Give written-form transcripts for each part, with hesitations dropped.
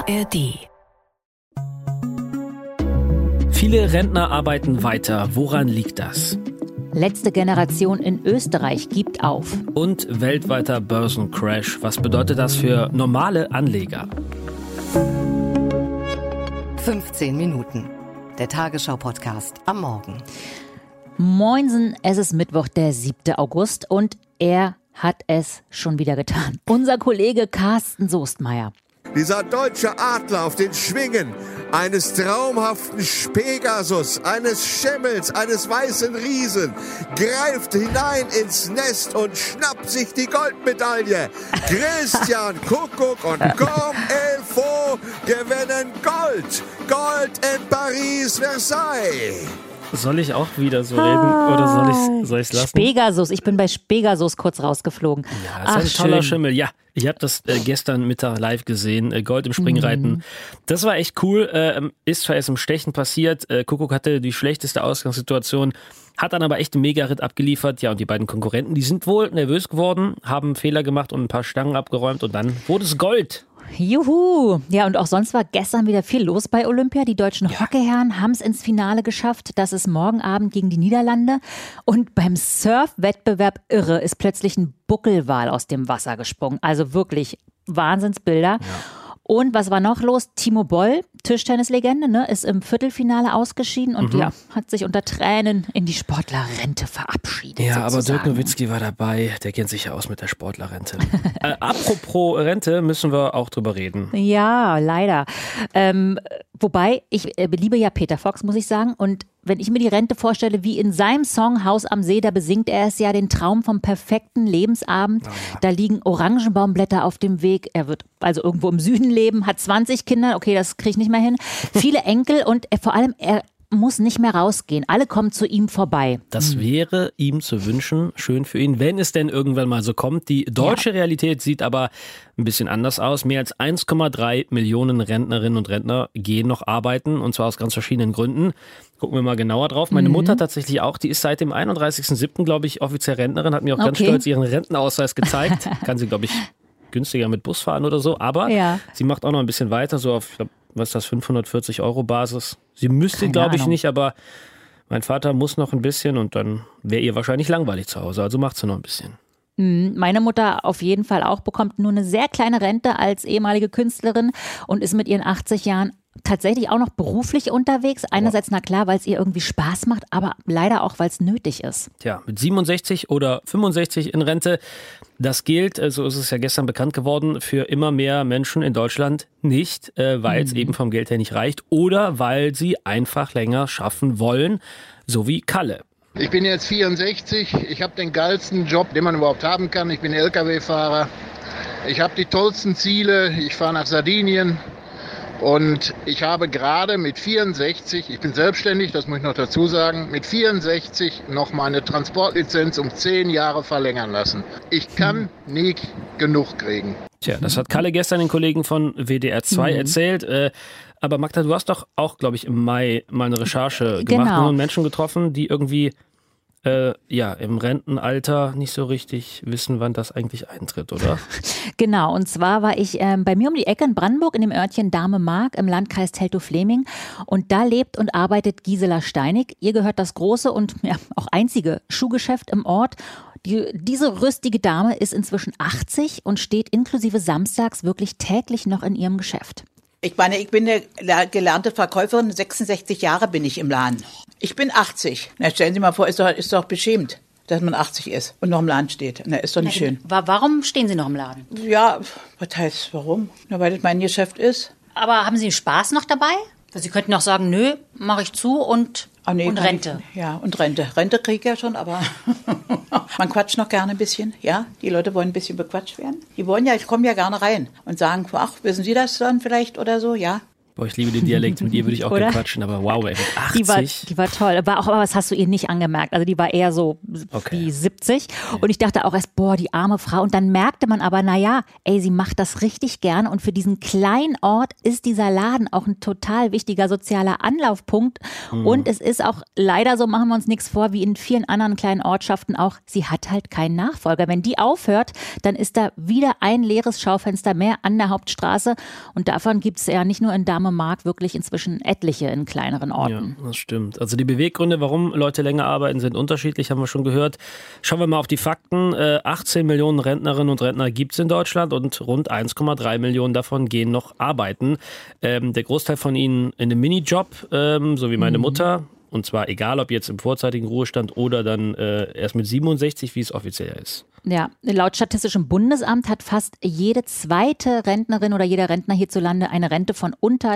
ARD. Viele Rentner arbeiten weiter. Woran liegt das? Letzte Generation in Österreich gibt auf. Und weltweiter Börsencrash. Was bedeutet das für normale Anleger? 15 Minuten. Der Tagesschau-Podcast am Morgen. Moinsen, es ist Mittwoch, der 7. August und er hat es schon wieder getan. Unser Kollege Carsten Soestmeier. Dieser deutsche Adler auf den Schwingen eines traumhaften Pegasus, eines Schimmels, eines weißen Riesen, greift hinein ins Nest und schnappt sich die Goldmedaille. Christian Kuckuck und Comme il faut gewinnen Gold. Gold in Paris, Versailles. Soll ich auch wieder so reden oder soll ich es lassen? Pegasus, ich bin bei Pegasus kurz rausgeflogen. Ja, ist ein toller Schimmel. Ja, ich habe das gestern Mittag live gesehen. Gold im Springreiten. Das war echt cool. Ist zwar erst im Stechen passiert. Kuckuck hatte die schlechteste Ausgangssituation, hat dann aber echt einen Mega-Ritt abgeliefert. Ja, und die beiden Konkurrenten, die sind wohl nervös geworden, haben Fehler gemacht und ein paar Stangen abgeräumt und dann wurde es Gold. Juhu! Ja, und auch sonst war gestern wieder viel los bei Olympia. Die deutschen Hockeyherren haben es ins Finale geschafft. Das ist morgen Abend gegen die Niederlande. Und beim Surf-Wettbewerb irre ist plötzlich ein Buckelwal aus dem Wasser gesprungen. Also wirklich Wahnsinnsbilder. Ja. Und was war noch los? Timo Boll, Tischtennislegende, ne, ist im Viertelfinale ausgeschieden und hat sich unter Tränen in die Sportlerrente verabschiedet. Ja, sozusagen. aber Dirk Nowitzki war dabei, der kennt sich ja aus mit der Sportlerrente. Apropos Rente, müssen wir auch drüber reden. Ja, leider. Wobei, ich liebe ja Peter Fox, muss ich sagen. Und wenn ich mir die Rente vorstelle, wie in seinem Song Haus am See, da besingt er es ja, den Traum vom perfekten Lebensabend. Oh ja. Da liegen Orangenbaumblätter auf dem Weg. Er wird also irgendwo im Süden leben, hat 20 Kinder. Okay, das kriege ich nicht mehr hin. Viele Enkel und vor allem, er muss nicht mehr rausgehen. Alle kommen zu ihm vorbei. Das wäre ihm zu wünschen, schön für ihn, wenn es denn irgendwann mal so kommt. Die deutsche Realität sieht aber ein bisschen anders aus. Mehr als 1,3 Millionen Rentnerinnen und Rentner gehen noch arbeiten und zwar aus ganz verschiedenen Gründen. Gucken wir mal genauer drauf. Meine Mutter tatsächlich auch, die ist seit dem 31.07., glaube ich, offiziell Rentnerin, hat mir auch ganz stolz ihren Rentenausweis gezeigt. Kann sie, glaube ich, günstiger mit Bus fahren oder so, aber sie macht auch noch ein bisschen weiter, so auf, ich glaube, was ist das, 540 € Basis. Sie müsste, glaube ich, nicht, aber mein Vater muss noch ein bisschen und dann wäre ihr wahrscheinlich langweilig zu Hause, also macht sie noch ein bisschen. Meine Mutter auf jeden Fall auch, bekommt nur eine sehr kleine Rente als ehemalige Künstlerin und ist mit ihren 80 Jahren tatsächlich auch noch beruflich unterwegs. Einerseits, na klar, weil es ihr irgendwie Spaß macht, aber leider auch, weil es nötig ist. Tja, mit 67 oder 65 in Rente, das gilt, so ist es ja gestern bekannt geworden, für immer mehr Menschen in Deutschland nicht, weil es eben vom Geld her nicht reicht oder weil sie einfach länger schaffen wollen, so wie Kalle. Ich bin jetzt 64, ich habe den geilsten Job, den man überhaupt haben kann. Ich bin LKW-Fahrer, ich habe die tollsten Ziele, ich fahre nach Sardinien. Und ich habe gerade mit 64, ich bin selbstständig, das muss ich noch dazu sagen, mit 64 noch meine Transportlizenz um 10 Jahre verlängern lassen. Ich kann nie genug kriegen. Tja, das hat Kalle gestern den Kollegen von WDR 2 erzählt. Aber Magda, du hast doch auch, glaube ich, im Mai mal eine Recherche gemacht und Menschen getroffen, die irgendwie im Rentenalter nicht so richtig wissen, wann das eigentlich eintritt, oder? Genau, und zwar war ich bei mir um die Ecke in Brandenburg in dem Örtchen Dahme-Mark im Landkreis Teltow-Fläming und da lebt und arbeitet Gisela Steinig. Ihr gehört das große und auch einzige Schuhgeschäft im Ort. Diese rüstige Dame ist inzwischen 80 und steht inklusive samstags wirklich täglich noch in ihrem Geschäft. Ich meine, ich bin eine gelernte Verkäuferin, 66 Jahre bin ich im Laden. Ich bin 80. Na, stellen Sie mal vor, ist doch beschämt, dass man 80 ist und noch im Laden steht. Na, ist doch nicht schön. Warum stehen Sie noch im Laden? Ja, was heißt warum? Na, weil das mein Geschäft ist. Aber haben Sie Spaß noch dabei? Sie könnten auch sagen, nö, mache ich zu und Rente. Und Rente. Rente kriege ich ja schon, aber man quatscht noch gerne ein bisschen. Ja, die Leute wollen ein bisschen bequatscht werden. Die kommen ja gerne rein und sagen, ach, wissen Sie das dann vielleicht oder so, ja. Boah, ich liebe den Dialekt, mit ihr würde ich auch gerne quatschen, aber wow, ey, mit 80. Die war toll, aber was hast du ihr nicht angemerkt? Also die war eher so wie 70 und ich dachte auch erst, boah, die arme Frau und dann merkte man aber, naja, ey, sie macht das richtig gerne und für diesen kleinen Ort ist dieser Laden auch ein total wichtiger sozialer Anlaufpunkt und es ist auch leider so, machen wir uns nichts vor, wie in vielen anderen kleinen Ortschaften auch, sie hat halt keinen Nachfolger. Wenn die aufhört, dann ist da wieder ein leeres Schaufenster mehr an der Hauptstraße und davon gibt es ja nicht nur in Mark wirklich inzwischen etliche in kleineren Orten. Ja, das stimmt. Also die Beweggründe, warum Leute länger arbeiten, sind unterschiedlich, haben wir schon gehört. Schauen wir mal auf die Fakten. 18 Millionen Rentnerinnen und Rentner gibt es in Deutschland und rund 1,3 Millionen davon gehen noch arbeiten. Der Großteil von ihnen in einem Minijob, so wie meine Mutter. Und zwar egal, ob jetzt im vorzeitigen Ruhestand oder dann erst mit 67, wie es offiziell ist. Ja, laut Statistischem Bundesamt hat fast jede zweite Rentnerin oder jeder Rentner hierzulande eine Rente von unter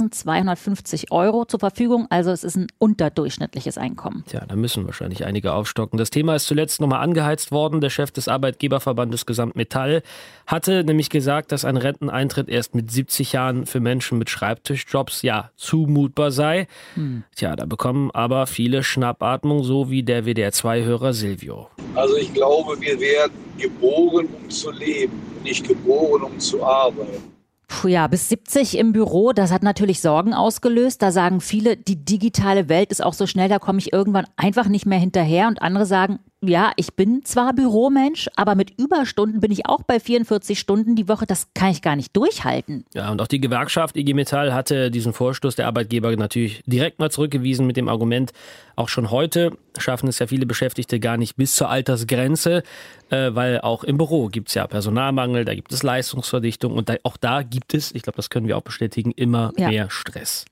1.250 € zur Verfügung. Also es ist ein unterdurchschnittliches Einkommen. Tja, da müssen wahrscheinlich einige aufstocken. Das Thema ist zuletzt nochmal angeheizt worden. Der Chef des Arbeitgeberverbandes Gesamtmetall hatte nämlich gesagt, dass ein Renteneintritt erst mit 70 Jahren für Menschen mit Schreibtischjobs zumutbar sei. Tja, da bekommen aber viele Schnappatmung, so wie der WDR2-Hörer Silvio. Also ich glaube, wir werden geboren, um zu leben, nicht geboren, um zu arbeiten. Ja, bis 70 im Büro, das hat natürlich Sorgen ausgelöst. Da sagen viele, die digitale Welt ist auch so schnell, da komme ich irgendwann einfach nicht mehr hinterher. Und andere sagen, ja, ich bin zwar Büromensch, aber mit Überstunden bin ich auch bei 44 Stunden die Woche. Das kann ich gar nicht durchhalten. Ja, und auch die Gewerkschaft IG Metall hatte diesen Vorstoß der Arbeitgeber natürlich direkt mal zurückgewiesen mit dem Argument, auch schon heute schaffen es ja viele Beschäftigte gar nicht bis zur Altersgrenze, weil auch im Büro gibt es ja Personalmangel, da gibt es Leistungsverdichtung und auch da gibt es, ich glaube, das können wir auch bestätigen, immer mehr Stress.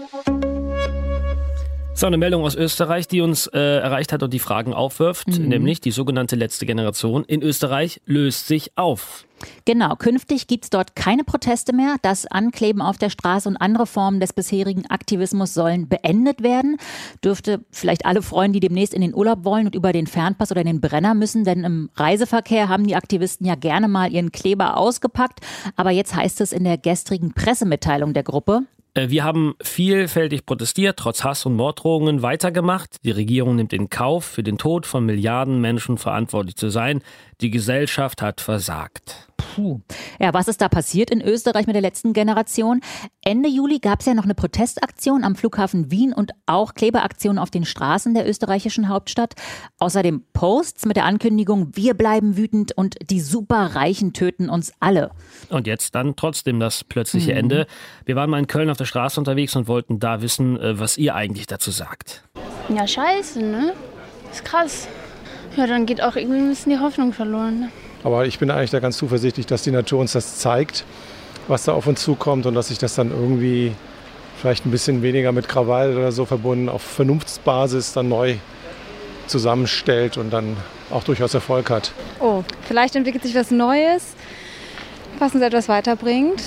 So, eine Meldung aus Österreich, die uns erreicht hat und die Fragen aufwirft, nämlich die sogenannte letzte Generation in Österreich löst sich auf. Genau, künftig gibt es dort keine Proteste mehr. Das Ankleben auf der Straße und andere Formen des bisherigen Aktivismus sollen beendet werden. Dürfte vielleicht alle freuen, die demnächst in den Urlaub wollen und über den Fernpass oder den Brenner müssen, denn im Reiseverkehr haben die Aktivisten ja gerne mal ihren Kleber ausgepackt. Aber jetzt heißt es in der gestrigen Pressemitteilung der Gruppe: Wir haben vielfältig protestiert, trotz Hass und Morddrohungen weitergemacht. Die Regierung nimmt in Kauf, für den Tod von Milliarden Menschen verantwortlich zu sein. Die Gesellschaft hat versagt. Ja, was ist da passiert in Österreich mit der letzten Generation? Ende Juli gab es ja noch eine Protestaktion am Flughafen Wien und auch Klebeaktionen auf den Straßen der österreichischen Hauptstadt. Außerdem Posts mit der Ankündigung, wir bleiben wütend und die Superreichen töten uns alle. Und jetzt dann trotzdem das plötzliche Ende. Wir waren mal in Köln auf der Straße unterwegs und wollten da wissen, was ihr eigentlich dazu sagt. Ja, scheiße, ne? Ist krass. Ja, dann geht auch irgendwie ein bisschen die Hoffnung verloren, ne? Aber ich bin eigentlich da ganz zuversichtlich, dass die Natur uns das zeigt, was da auf uns zukommt und dass sich das dann irgendwie vielleicht ein bisschen weniger mit Krawall oder so verbunden auf Vernunftsbasis dann neu zusammenstellt und dann auch durchaus Erfolg hat. Oh, vielleicht entwickelt sich was Neues, was uns etwas weiterbringt.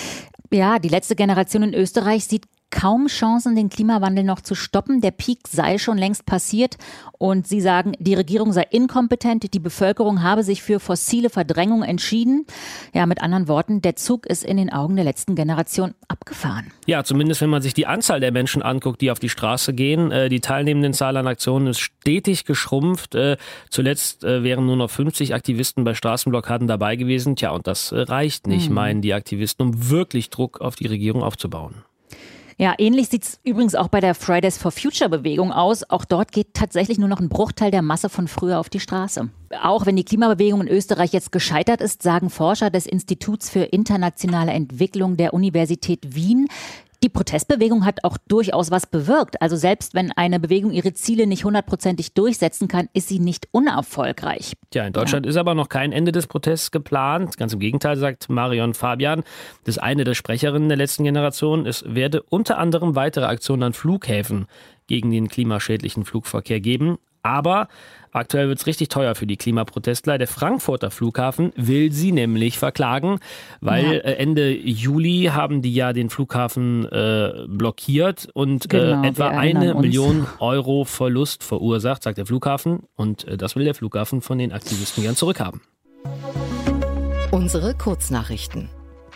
Ja, die letzte Generation in Österreich sieht kaum Chancen, den Klimawandel noch zu stoppen. Der Peak sei schon längst passiert und sie sagen, die Regierung sei inkompetent, die Bevölkerung habe sich für fossile Verdrängung entschieden. Ja, mit anderen Worten, der Zug ist in den Augen der letzten Generation abgefahren. Ja, zumindest wenn man sich die Anzahl der Menschen anguckt, die auf die Straße gehen. Die teilnehmenden Zahl an Aktionen ist stetig geschrumpft. Zuletzt wären nur noch 50 Aktivisten bei Straßenblockaden dabei gewesen. Tja, und das reicht nicht, meinen die Aktivisten, um wirklich Druck auf die Regierung aufzubauen. Ja, ähnlich sieht es übrigens auch bei der Fridays for Future Bewegung aus. Auch dort geht tatsächlich nur noch ein Bruchteil der Masse von früher auf die Straße. Auch wenn die Klimabewegung in Österreich jetzt gescheitert ist, sagen Forscher des Instituts für internationale Entwicklung der Universität Wien, die Protestbewegung hat auch durchaus was bewirkt. Also selbst wenn eine Bewegung ihre Ziele nicht 100%ig durchsetzen kann, ist sie nicht unerfolgreich. Ja, in Deutschland ist aber noch kein Ende des Protests geplant. Ganz im Gegenteil, sagt Marion Fabian, das ist eine der Sprecherinnen der letzten Generation. Es werde unter anderem weitere Aktionen an Flughäfen gegen den klimaschädlichen Flugverkehr geben. Aber aktuell wird es richtig teuer für die Klimaprotestler. Der Frankfurter Flughafen will sie nämlich verklagen, weil Ende Juli haben die ja den Flughafen blockiert und etwa 1 Million Euro Verlust verursacht, sagt der Flughafen. Und das will der Flughafen von den Aktivisten gern zurückhaben. Unsere Kurznachrichten.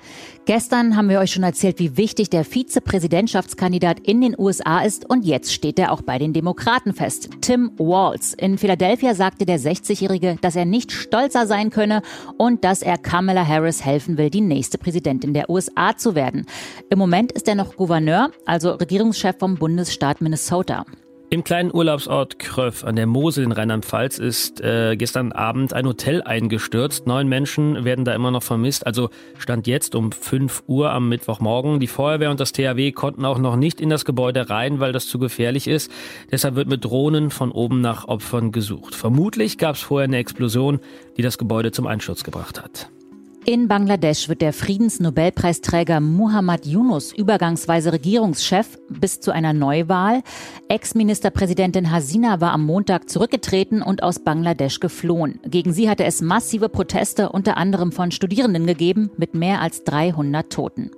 Gestern haben wir euch schon erzählt, wie wichtig der Vizepräsidentschaftskandidat in den USA ist. Und jetzt steht er auch bei den Demokraten fest. Tim Walz. In Philadelphia sagte der 60-Jährige, dass er nicht stolzer sein könne und dass er Kamala Harris helfen will, die nächste Präsidentin der USA zu werden. Im Moment ist er noch Gouverneur, also Regierungschef vom Bundesstaat Minnesota. Im kleinen Urlaubsort Kröv an der Mosel in Rheinland-Pfalz ist gestern Abend ein Hotel eingestürzt. 9 Menschen werden da immer noch vermisst. Also Stand jetzt um 5 Uhr am Mittwochmorgen. Die Feuerwehr und das THW konnten auch noch nicht in das Gebäude rein, weil das zu gefährlich ist. Deshalb wird mit Drohnen von oben nach Opfern gesucht. Vermutlich gab es vorher eine Explosion, die das Gebäude zum Einsturz gebracht hat. In Bangladesch wird der Friedensnobelpreisträger Muhammad Yunus übergangsweise Regierungschef bis zu einer Neuwahl. Ex-Ministerpräsidentin Hasina war am Montag zurückgetreten und aus Bangladesch geflohen. Gegen sie hatte es massive Proteste unter anderem von Studierenden gegeben, mit mehr als 300 Toten.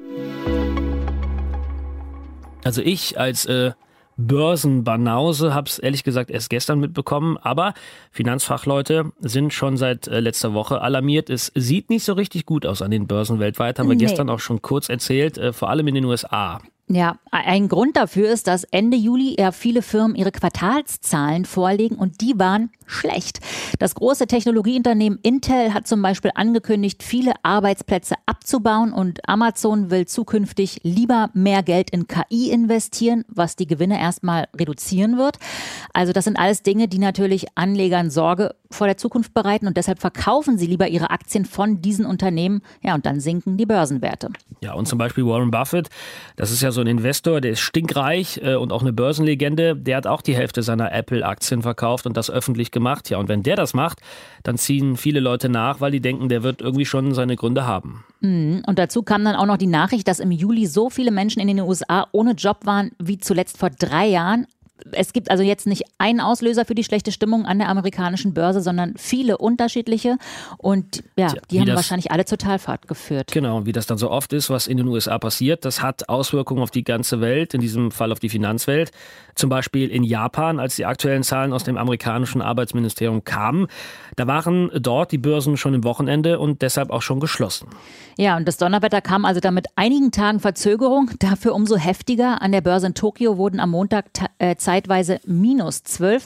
Also ich als Börsenbanause habe es ehrlich gesagt erst gestern mitbekommen, aber Finanzfachleute sind schon seit letzter Woche alarmiert. Es sieht nicht so richtig gut aus an den Börsen weltweit, haben wir gestern auch schon kurz erzählt, vor allem in den USA. Ja, ein Grund dafür ist, dass Ende Juli ja viele Firmen ihre Quartalszahlen vorlegen und die waren schlecht. Das große Technologieunternehmen Intel hat zum Beispiel angekündigt, viele Arbeitsplätze abzubauen und Amazon will zukünftig lieber mehr Geld in KI investieren, was die Gewinne erstmal reduzieren wird. Also das sind alles Dinge, die natürlich Anlegern Sorge vor der Zukunft bereiten und deshalb verkaufen sie lieber ihre Aktien von diesen Unternehmen. Ja, und dann sinken die Börsenwerte. Ja, und zum Beispiel Warren Buffett, das ist ja so ein Investor, der ist stinkreich und auch eine Börsenlegende, der hat auch die Hälfte seiner Apple-Aktien verkauft und das öffentlich gemacht. Ja, und wenn der das macht, dann ziehen viele Leute nach, weil die denken, der wird irgendwie schon seine Gründe haben. Und dazu kam dann auch noch die Nachricht, dass im Juli so viele Menschen in den USA ohne Job waren wie zuletzt vor 3 Jahren. Es gibt also jetzt nicht einen Auslöser für die schlechte Stimmung an der amerikanischen Börse, sondern viele unterschiedliche und ja, die haben wahrscheinlich alle zur Talfahrt geführt. Genau, und wie das dann so oft ist, was in den USA passiert, das hat Auswirkungen auf die ganze Welt, in diesem Fall auf die Finanzwelt. Zum Beispiel in Japan, als die aktuellen Zahlen aus dem amerikanischen Arbeitsministerium kamen, da waren dort die Börsen schon im Wochenende und deshalb auch schon geschlossen. Ja, und das Donnerwetter kam also dann mit einigen Tagen Verzögerung, dafür umso heftiger. An der Börse in Tokio wurden am Montag zeitweise minus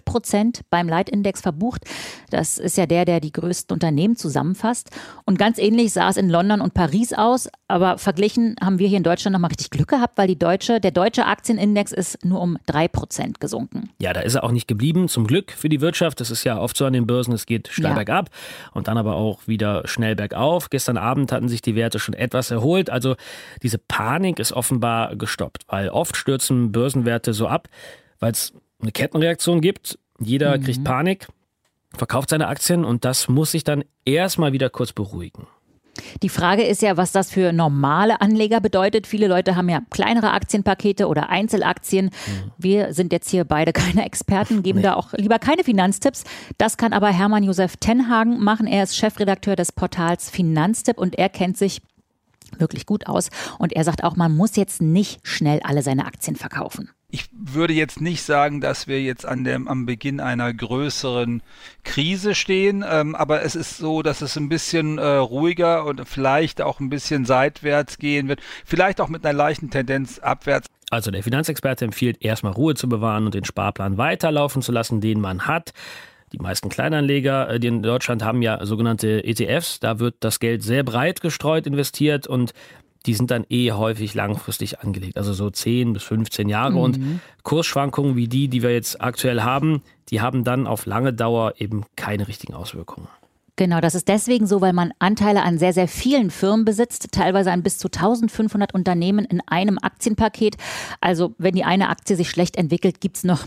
12% beim Leitindex verbucht. Das ist ja der die größten Unternehmen zusammenfasst. Und ganz ähnlich sah es in London und Paris aus. Aber verglichen haben wir hier in Deutschland nochmal richtig Glück gehabt, weil der deutsche Aktienindex ist nur um 3% gesunken. Ja, da ist er auch nicht geblieben, zum Glück für die Wirtschaft. Das ist ja oft so an den Börsen, es geht steil bergab und dann aber auch wieder schnell bergauf. Gestern Abend hatten sich die Werte schon etwas erholt. Also diese Panik ist offenbar gestoppt, weil oft stürzen Börsenwerte so ab, weil es eine Kettenreaktion gibt. Jeder kriegt Panik, verkauft seine Aktien und das muss sich dann erstmal wieder kurz beruhigen. Die Frage ist ja, was das für normale Anleger bedeutet. Viele Leute haben ja kleinere Aktienpakete oder Einzelaktien. Wir sind jetzt hier beide keine Experten, geben da auch lieber keine Finanztipps. Das kann aber Hermann Josef Tenhagen machen. Er ist Chefredakteur des Portals Finanztipp und er kennt sich wirklich gut aus. Und er sagt auch, man muss jetzt nicht schnell alle seine Aktien verkaufen. Ich würde jetzt nicht sagen, dass wir jetzt am Beginn einer größeren Krise stehen, aber es ist so, dass es ein bisschen ruhiger und vielleicht auch ein bisschen seitwärts gehen wird, vielleicht auch mit einer leichten Tendenz abwärts. Also der Finanzexperte empfiehlt, erstmal Ruhe zu bewahren und den Sparplan weiterlaufen zu lassen, den man hat. Die meisten Kleinanleger, die in Deutschland haben ja sogenannte ETFs, da wird das Geld sehr breit gestreut investiert und die sind dann häufig langfristig angelegt, also so 10 bis 15 Jahre. Und Kursschwankungen wie die wir jetzt aktuell haben, die haben dann auf lange Dauer eben keine richtigen Auswirkungen. Genau, das ist deswegen so, weil man Anteile an sehr, sehr vielen Firmen besitzt, teilweise an bis zu 1500 Unternehmen in einem Aktienpaket. Also wenn die eine Aktie sich schlecht entwickelt, gibt es noch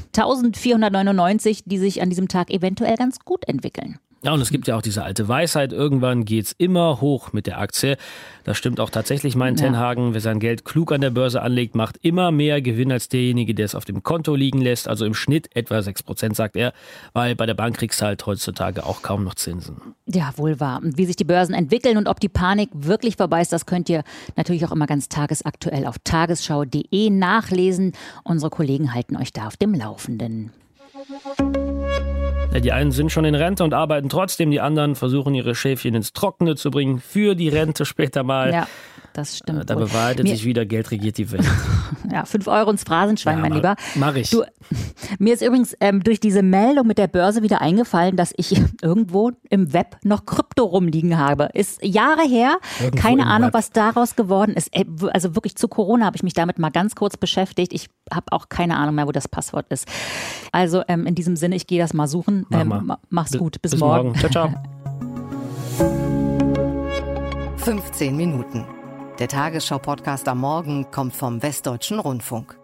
1499, die sich an diesem Tag eventuell ganz gut entwickeln. Ja, und es gibt ja auch diese alte Weisheit, irgendwann geht's immer hoch mit der Aktie. Das stimmt auch tatsächlich, meint Tenhagen. Wer sein Geld klug an der Börse anlegt, macht immer mehr Gewinn als derjenige, der es auf dem Konto liegen lässt. Also im Schnitt etwa 6%, sagt er, weil bei der Bank kriegst du halt heutzutage auch kaum noch Zinsen. Ja, wohl wahr. Und wie sich die Börsen entwickeln und ob die Panik wirklich vorbei ist, das könnt ihr natürlich auch immer ganz tagesaktuell auf tagesschau.de nachlesen. Unsere Kollegen halten euch da auf dem Laufenden. Die einen sind schon in Rente und arbeiten trotzdem, die anderen versuchen ihre Schäfchen ins Trockene zu bringen für die Rente später mal. Ja, das stimmt. Da bewahrheitet sich wieder, Geld regiert die Welt. Ja, 5 € ins Phrasenschwein, mein Lieber. Mach ich. Mir ist übrigens durch diese Meldung mit der Börse wieder eingefallen, dass ich irgendwo im Web noch Krypto rumliegen habe. Ist Jahre her. Irgendwo keine im Ahnung, Web. was daraus geworden ist. Also wirklich zu Corona habe ich mich damit mal ganz kurz beschäftigt. Ich habe auch keine Ahnung mehr, wo das Passwort ist. Also in diesem Sinne, ich gehe das mal suchen. Mach's gut. Bis morgen. Ciao, ciao. 15 Minuten. Der Tagesschau-Podcast am Morgen kommt vom Westdeutschen Rundfunk.